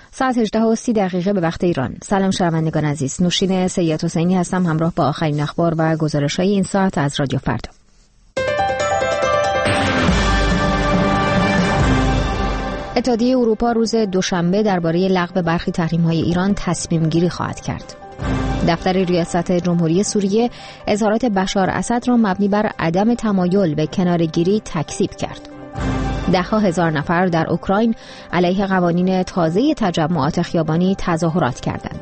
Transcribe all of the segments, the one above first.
ساعت 18:30 به وقت ایران. سلام شنوندگان عزیز، نوشین سید حسینی هستم همراه با آخرین اخبار و گزارش‌های این ساعت از رادیو فردا. اتحادیه اروپا روز دوشنبه درباره لغو برخی تحریم‌های ایران تصمیم گیری خواهد کرد. دفتر ریاست جمهوری سوریه اظهارات بشار اسد را مبنی بر عدم تمایل به کناره‌گیری تکذیب کرد. ده‌ها هزار نفر در اوکراین علیه قوانین تازه تجمعات خیابانی تظاهرات کردند.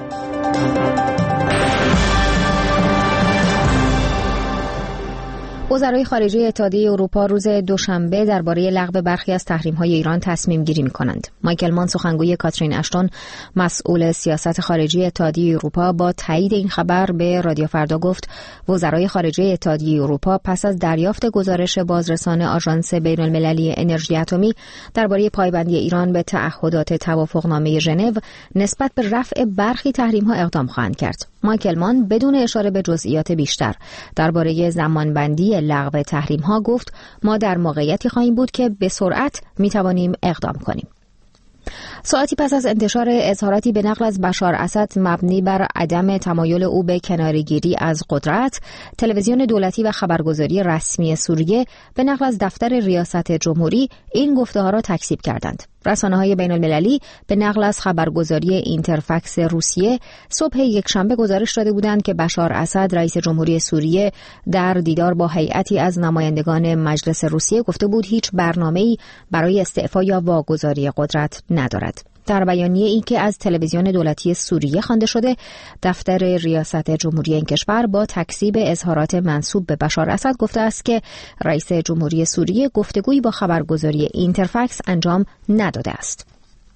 وزرای خارجه اتحادیه اروپا روز دوشنبه درباره لغو برخی از تحریم‌های ایران تصمیم گیری می‌کنند. مایکل مان سخنگوی کاترین اشتون مسئول سیاست خارجی اتحادیه اروپا با تایید این خبر به رادیو فردا گفت وزرای خارجه اتحادیه اروپا پس از دریافت گزارش بازرسان آژانس بین‌المللی انرژی اتمی درباره پایبندی ایران به تعهدات توافقنامه ژنو نسبت به رفع برخی تحریم‌ها اقدام خواهند کرد. مایکل مان بدون اشاره به جزئیات بیشتر درباره زمانبندی لغو تحریم‌ها گفت ما در موقعیتی خواهیم بود که به سرعت می‌توانیم اقدام کنیم. ساعتی پس از انتشار اظهاراتی به نقل از بشار اسد مبنی بر عدم تمایل او به کناره‌گیری از قدرت، تلویزیون دولتی و خبرگزاری رسمی سوریه به نقل از دفتر ریاست جمهوری این گفته‌ها را تکذیب کردند. رسانه‌های بین‌المللی به نقل از خبرگزاری اینترفکس روسیه صبح یکشنبه گزارش داده بودند که بشار اسد رئیس جمهوری سوریه در دیدار با هیئتی از نمایندگان مجلس روسیه گفته بود هیچ برنامه‌ای برای استعفا یا واگذاری قدرت ندارد. در بیانیه‌ای که از تلویزیون دولتی سوریه خوانده شده، دفتر ریاست جمهوری این کشور با تکذیب اظهارات منسوب به بشار اسد گفته است که رئیس جمهوری سوریه گفتگویی با خبرگزاری اینترفکس انجام نداده است.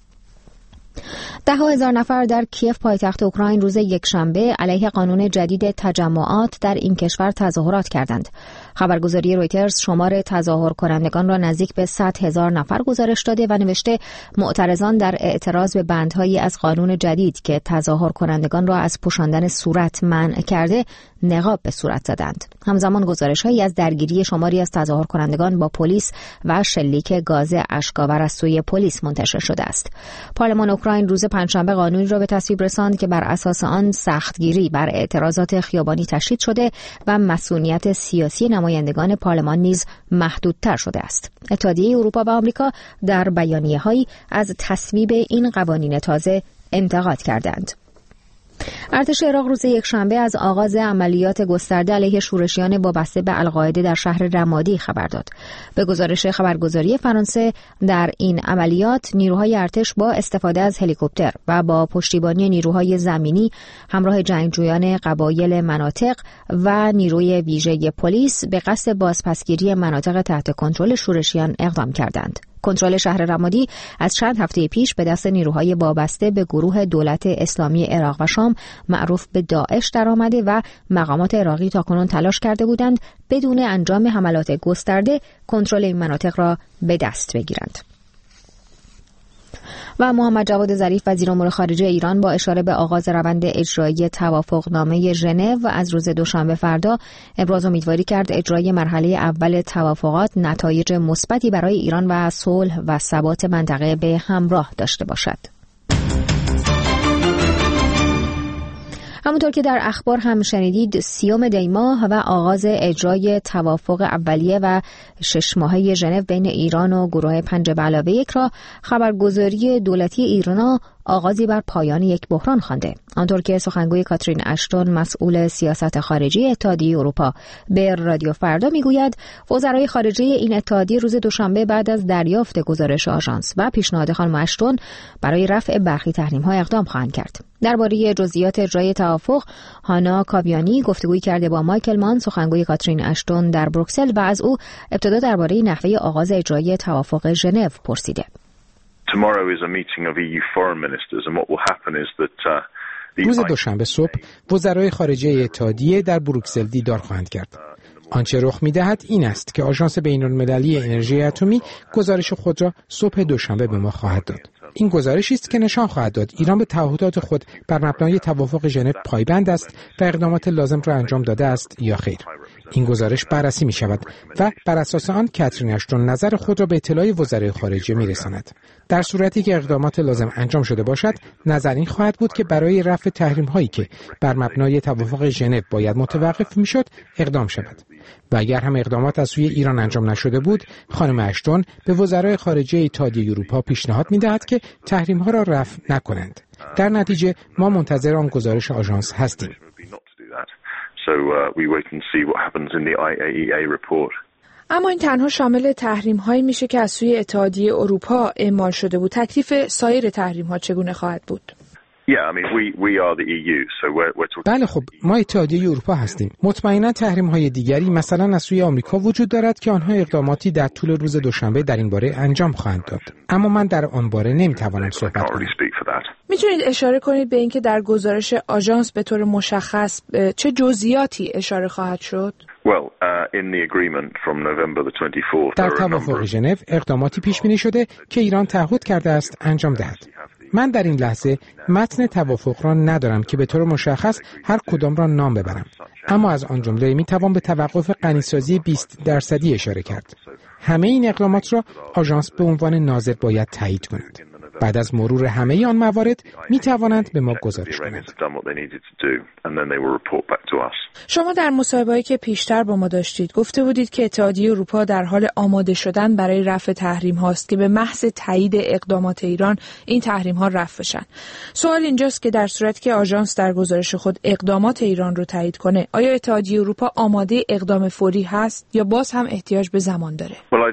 ده‌ها هزار نفر در کیف پایتخت اوکراین روز یکشنبه علیه قانون جدید تجمعات در این کشور تظاهرات کردند. خبرگزاری رویترز شمار تظاهر کنندگان را نزدیک به 100,000 نفر گزارش داده و نوشته معترضان در اعتراض به بندهایی از قانون جدید که تظاهر کنندگان را از پوشاندن صورت منع کرده نقاب به صورت زدند. همزمان گزارش‌هایی از درگیری شماری از تظاهر کنندگان با پلیس و شلیک گاز اشک‌آور از سوی پلیس منتشر شده است. پارلمان اوکراین روز پنجشنبه قانونی را به تصویب رساند که بر اساس آن سختگیری بر اعتراضات خیابانی تشدید شده و مسئولیت سیاسی نمایندگان پارلمان نیز محدودتر شده است. اتحادیه اروپا و آمریکا در بیانیه‌هایی از تصویب این قوانین تازه انتقاد کردند. ارتش عراق روز یکشنبه از آغاز عملیات گسترده علیه شورشیان وابسته به القاعده در شهر رمادی خبر داد. به گزارش خبرگزاری فرانسه در این عملیات نیروهای ارتش با استفاده از هلیکوپتر و با پشتیبانی نیروهای زمینی همراه جنگجویان قبایل مناطق و نیروی ویژه پلیس به قصد بازپسگیری مناطق تحت کنترل شورشیان اقدام کردند. کنترل شهر رمادی از چند هفته پیش به دست نیروهای وابسته به گروه دولت اسلامی عراق و شام معروف به داعش درآمده و مقامات عراقی تاکنون تلاش کرده بودند بدون انجام حملات گسترده کنترل این مناطق را به دست بگیرند. و محمد جواد ظریف وزیر امور خارجه ایران با اشاره به آغاز روند اجرایی توافقنامه ژنو و از روز دوشنبه فردا ابراز امیدواری کرد اجرای مرحله اول توافقات نتایج مثبتی برای ایران و صلح و ثبات منطقه به همراه داشته باشد. همونطور که در اخبار هم شنیدید 30 دی ماه و آغاز اجرای توافق اولیه و 6 ماهه ژنو بین ایران و گروه 5+1 را خبرگزاری دولتی ایرنا آغازی بر پایان یک بحران خوانده. آنطور که سخنگوی کاترین اشتون مسئول سیاست خارجی اتحادیه اروپا به رادیو فردا میگوید وزرای خارجه این اتحادیه روز دوشنبه بعد از دریافت گزارش آژانس و پیشنهاد خانم اشتون برای رفع برخی تحریم‌ها اقدام خواهند کرد. درباره جزئیات اجرای توافق هانا کاویانی گفتگویی کرده با مایکل مان سخنگوی کاترین اشتون در بروکسل و از او ابتدا درباره نحوه آغاز اجرای توافق ژنو پرسیده. روز دوشنبه صبح وزرای خارجه اتحادیه در بروکسل دیدار خواهند کرد. آنچه رخ می‌دهد این است که آژانس بین‌المللی انرژی اتمی گزارش خود را صبح دوشنبه به ما خواهد داد. این گزارشی است که نشان خواهد داد ایران به تعهدات خود بر مبنای توافق ژنو پایبند است و اقدامات لازم را انجام داده است یا خیر. این گزارش بررسی می شود و بر اساس آن کاترین اشتون نظر خود را به اطلاع وزرای خارجه می رساند. در صورتی که اقدامات لازم انجام شده باشد، نظر این خواهد بود که برای رفع تحریم هایی که بر مبنای توافق ژنو باید متوقف می شد اقدام شود. و اگر هم اقدامات از سوی ایران انجام نشده بود، خانم اشتون به وزرای خارجه اتحادیه اروپا پیشنهاد می دهد که تحریم ها را رفع نکنند. در نتیجه ما منتظر آن گزارش آژانس هستیم. اما این تنها شامل تحریم‌هایی میشه که از سوی اتحادیه اروپا اعمال شده بود. تکلیف سایر تحریم‌ها چگونه خواهد بود؟ بله خب ما اتحادیه اروپا هستیم. مطمئنا تحریم‌های دیگری مثلا از سوی آمریکا وجود دارد که آنها اقداماتی در طول روز دوشنبه در این باره انجام خواهند داد. اما من در آن باره نمیتوانم صحبت کنم. میتونید اشاره کنید به اینکه در گزارش آژانس به طور مشخص چه جزئیاتی اشاره خواهد شد؟ در توافق ژنو اقداماتی پیش بینی شده که ایران تعهد کرده است انجام دهد. من در این لحظه متن توافق را ندارم که به طور مشخص هر کدام را نام ببرم، اما از آن جمله میتوان به توقف غنیسازی 20% اشاره کرد. همه این اقدامات را آژانس به عنوان ناظر باید تایید کند. بعد از مرور همه آن موارد می توانند به ما گزارش کنند. شما در مصاحبه‌ای که پیشتر با ما داشتید گفته بودید که اتحادیه اروپا در حال آماده شدن برای رفع تحریم هاست که به محض تایید اقدامات ایران این تحریم ها رفع بشن. سوال اینجاست که در صورتی که آژانس در گزارش خود اقدامات ایران رو تایید کنه، آیا اتحادیه اروپا آماده اقدام فوری هست یا باز هم احتیاج به زمان داره؟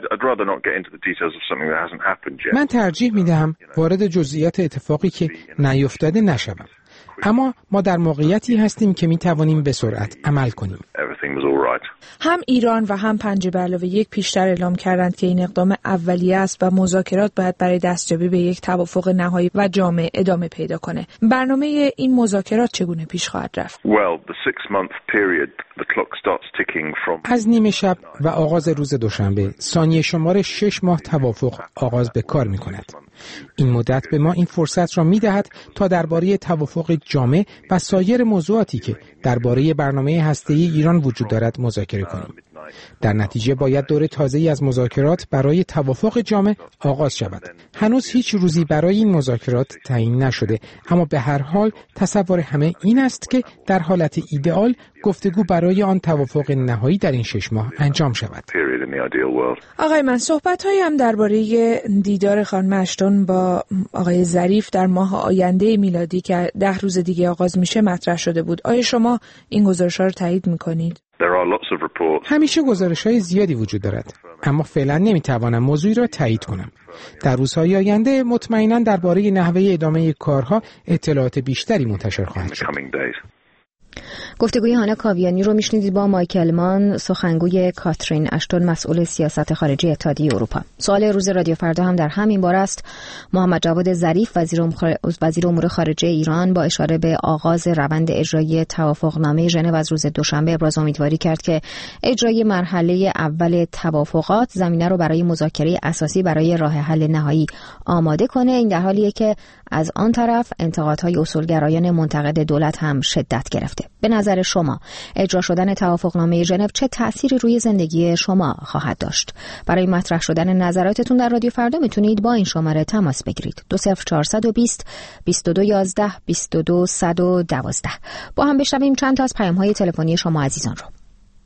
من ترجیح میدهم وارد جزئیات اتفاقی که نیفتاده نشوم. اما ما در موقعیتی هستیم که می توانیم به سرعت عمل کنیم. هم ایران و هم 5+1 پیشتر اعلام کردند که این اقدام اولیه است و مذاکرات باید برای دستیابی به یک توافق نهایی و جامع ادامه پیدا کنه. برنامه این مذاکرات چگونه پیش خواهد رفت؟ از نیمه شب و آغاز روز دوشنبه ثانیه شمار 6 ماه توافق آغاز به کار می کند. این مدت به ما این فرصت را می دهد تا درباره توافق جامع و سایر موضوعاتی که درباره برنامه هسته‌ای ایران وجود دارد مذاکره کنیم. در نتیجه باید دور تازه‌ای از مذاکرات برای توافق جامع آغاز شود. هنوز هیچ روزی برای این مذاکرات تعیین نشده، اما به هر حال تصور همه این است که در حالت ایدئال گفتگو برای آن توافق نهایی در این 6 ماه انجام شود. آقای من صحبت‌هایی هم درباره دیدار خانم اشتون با آقای ظریف در ماه آینده میلادی که 10 روز دیگه آغاز میشه مطرح شده بود. آیا شما این گزارش‌ها رو تایید می‌کنید؟ همیشه گزارش‌های زیادی وجود دارد، اما فعلا نمی‌توانم موضوعی را تایید کنم. در روزهای آینده مطمئناً درباره نحوه ادامه کارها اطلاعات بیشتری منتشر خواهد شد. گفتگوی هانا کاویانی رو میشنیدید با مایکل مان، سخنگوی کاترین اشتون مسئول سیاست خارجی اتحادیه اروپا. سوال روز رادیو فردا هم در همین باره است. محمد جواد ظریف وزیر امور خارجه ایران با اشاره به آغاز روند اجرایی توافقنامه ژنو از روز دوشنبه ابراز امیدواری کرد که اجرای مرحله اول توافقات زمینه رو برای مذاکره اساسی برای راه حل نهایی آماده کنه. این در حالیه که از آن طرف انتقادهای اصولگرایان منتقد دولت هم شدت گرفته. به نظر شما اجرا شدن توافقنامه ژنو چه تأثیری روی زندگی شما خواهد داشت؟ برای مطرح شدن نظراتتون در رادیو فردا میتونید با این شماره تماس بگیرید. 20420 2211 22112. با هم بشنویم چند تا از پیام‌های تلفنی شما عزیزان رو.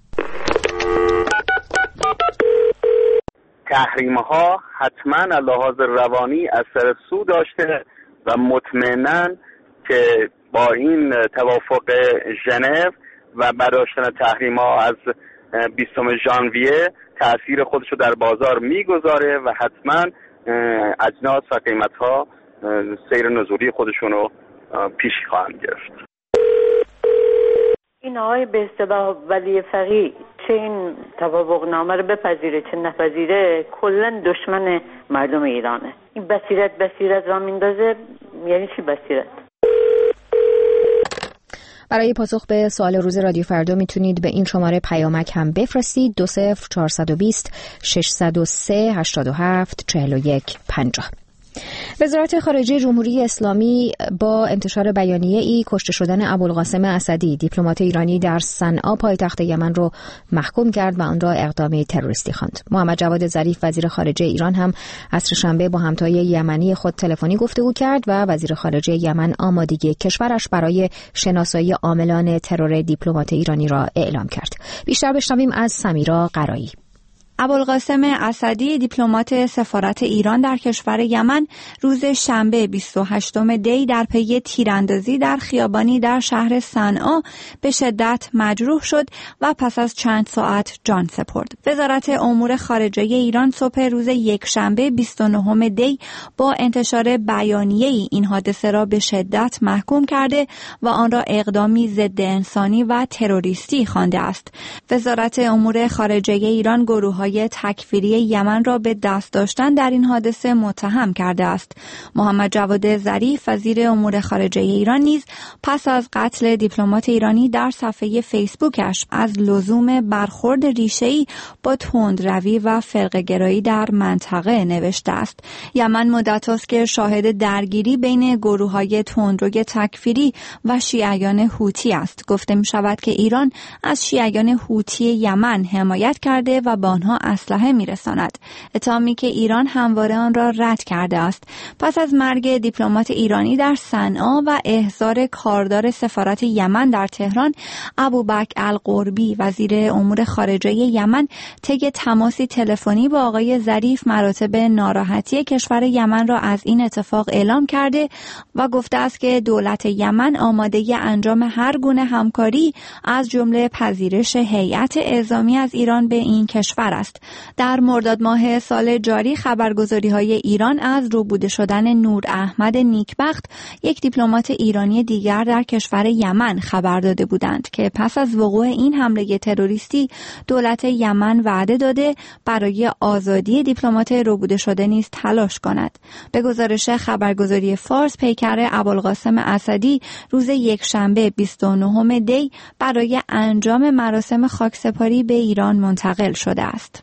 تحریم‌ها حتما از لحاظ روانی اثر سو داشته و مطمئناً که با این توافق ژنو و برداشتن تحریم‌ها از 20 ژانویه تأثیر خودشو در بازار میگذاره و حتما اجناس و قیمت‌ها سیر نزولی خودشونو پیش خواهند گرفت. این آقای به اصطلاح ولی فقیه چه این توافقنامه رو بپذیره چه نپذیره کلا دشمن مردم ایرانه. این بصیرت را میندازه. یعنی چی بصیرت؟ برای پاسخ به سوال روز رادیو فردا میتونید به این شماره پیامک هم بفرستید. 20420 603 87 41 50. وزارت خارجه جمهوری اسلامی با انتشار بیانیه‌ای کشته شدن ابوالقاسم اسدی دیپلمات ایرانی در صنعا پایتخت یمن رو محکوم کرد و آن را اقدامی تروریستی خواند. محمد جواد ظریف وزیر خارجه ایران هم عصر شنبه با همتای یمنی خود تلفنی گفتگو کرد و وزیر خارجه یمن آمادگی کشورش برای شناسایی عاملان ترور دیپلمات ایرانی را اعلام کرد. بیشتر بشنویم از سمیرا قرایی. ابوالقاسم اسدی دیپلمات سفارت ایران در کشور یمن روز شنبه 28 دی در پی تیراندازی در خیابانی در شهر صنعا به شدت مجروح شد و پس از چند ساعت جان سپرد. وزارت امور خارجه ایران صبح روز یکشنبه 29 دی با انتشار بیانیه‌ای این حادثه را به شدت محکوم کرده و آن را اقدامی ضد انسانی و تروریستی خوانده است. وزارت امور خارجه ایران گروه‌های تکفیری یمن را به دست داشتن در این حادثه متهم کرده است. محمد جواد ظریف وزیر امور خارجه ایران نیز پس از قتل دیپلمات ایرانی در صفحه فیسبوکش از لزوم برخورد ریشه‌ای با تندروی و فرقه‌گرایی در منطقه نوشته است. یمن مدت است که شاهد درگیری بین گروه‌های تندروی تکفیری و شیعیان هوتی است. گفته می‌شود که ایران از شیعیان هوتی یمن حمایت کرده و به آنها اسلحه میرساند، اتهامی که ایران همواره آن را رد کرده است. پس از مرگ دیپلمات ایرانی در صنعا و احضار کاردار سفارت یمن در تهران، ابوبکر القربی وزیر امور خارجه یمن طی تماسی تلفنی با آقای ظریف مراتب ناراحتی کشور یمن را از این اتفاق اعلام کرده و گفته است که دولت یمن آماده انجام هر گونه همکاری از جمله پذیرش هیئت اعزامی از ایران به این کشور است. در مرداد ماه سال جاری خبرگزاری‌های ایران از روبوده شدن نور احمد نیکبخت، یک دیپلمات ایرانی دیگر در کشور یمن خبر داده بودند که پس از وقوع این حمله تروریستی دولت یمن وعده داده برای آزادی دیپلمات روبوده شده نیز تلاش کند. به گزارش خبرگزاری فارس، پیکر ابوالقاسم اسدی روز یکشنبه 29 دی برای انجام مراسم خاکسپاری به ایران منتقل شده است.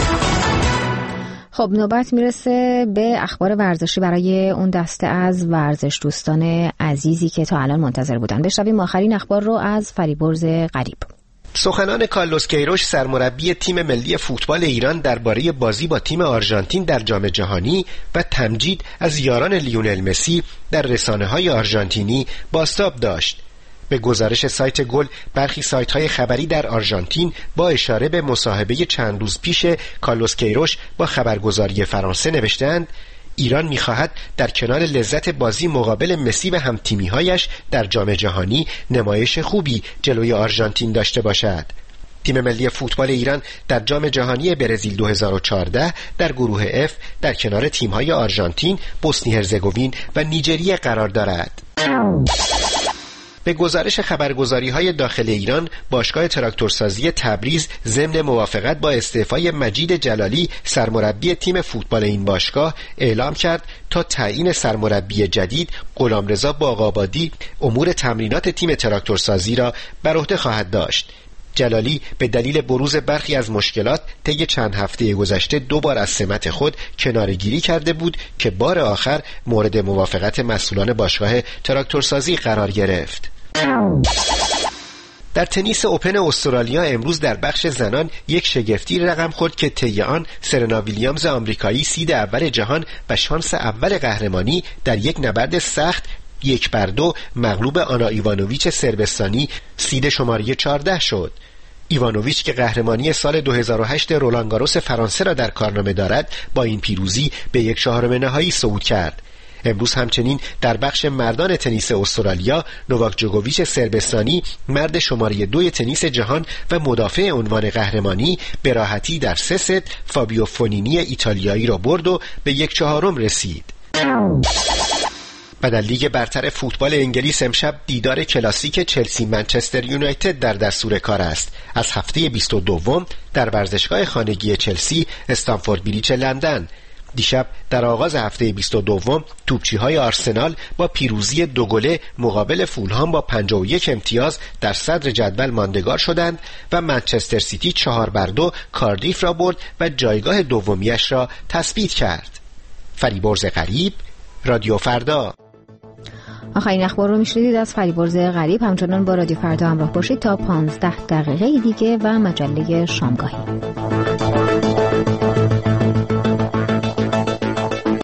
خب نوبت میرسه به اخبار ورزشی برای اون دسته از ورزش دوستان عزیزی که تا الان منتظر بودن. بشنویم آخرین اخبار رو از فریبرز غریب. سخنان کارلوس کیروش سرمربی تیم ملی فوتبال ایران درباره بازی با تیم آرژانتین در جام جهانی و تمجید از یاران لیونل مسی در رسانه‌های آرژانتینی بازتاب داشت. به گزارش سایت گل، برخی سایت‌های خبری در آرژانتین با اشاره به مصاحبه چند روز پیش کارلوس کیروش با خبرگزاری فرانسه نوشتند ایران می‌خواهد در کنار لذت بازی مقابل مسی و هم‌تیمی‌هایش در جام جهانی نمایش خوبی جلوی آرژانتین داشته باشد. تیم ملی فوتبال ایران در جام جهانی برزیل 2014 در گروه F در کنار تیم‌های آرژانتین، بوسنی هرزگوین و نیجریه قرار دارد. به گزارش خبرگزاری‌های داخل ایران، باشگاه تراکتورسازی تبریز ضمن موافقت با استعفای مجید جلالی سرمربی تیم فوتبال این باشگاه اعلام کرد تا تعیین سرمربی جدید غلامرضا باغ‌آبادی امور تمرینات تیم تراکتورسازی را بر عهده خواهد داشت. جلالی به دلیل بروز برخی از مشکلات طی چند هفته گذشته 2 بار از سمت خود کناره‌گیری کرده بود که بار آخر مورد موافقت مسئولان باشگاه تراکتورسازی قرار گرفت. در تنیس اوپن استرالیا امروز در بخش زنان یک شگفتی رقم خورد که طی آن سرنا ویلیامز آمریکایی سید اول جهان و شانس اول قهرمانی در یک نبرد سخت 1-2 مغلوب آنا ایوانوویچ صربستانی سید شماره 14 شد. ایوانوویچ که قهرمانی سال 2008 رولانگاروس فرانسه را در کارنامه دارد، با این پیروزی به 1/4 نهایی صعود کرد. امروز همچنین در بخش مردان تنیس استرالیا، نوواک جوکوویچ صربستانی مرد شماره 2 تنیس جهان و مدافع عنوان قهرمانی به راحتی در 3 ست فابیو فونینی ایتالیایی را برد و به 1/4 رسید. و در لیگ برتر فوتبال انگلیس امشب دیدار کلاسیک چلسی منچستر یونایتد در دستور کار است. از هفته 22 در ورزشگاه خانگی چلسی استنفورد بریج لندن. دیشب در آغاز هفته 22 توپچی‌های آرسنال با پیروزی 2 گله مقابل فولهام با 51 امتیاز در صدر جدول ماندگار شدند و منچستر سیتی 4-2 کاردیف را برد و جایگاه دومیش را تثبیت کرد. فریبرز غریب، رادیو فردا. آخرین اخبار رو میشنیدید از فریبرز غریب. همچنان با رادیو فردا همراه باشید تا 15 دقیقه دیگه و مجله شامگاهی.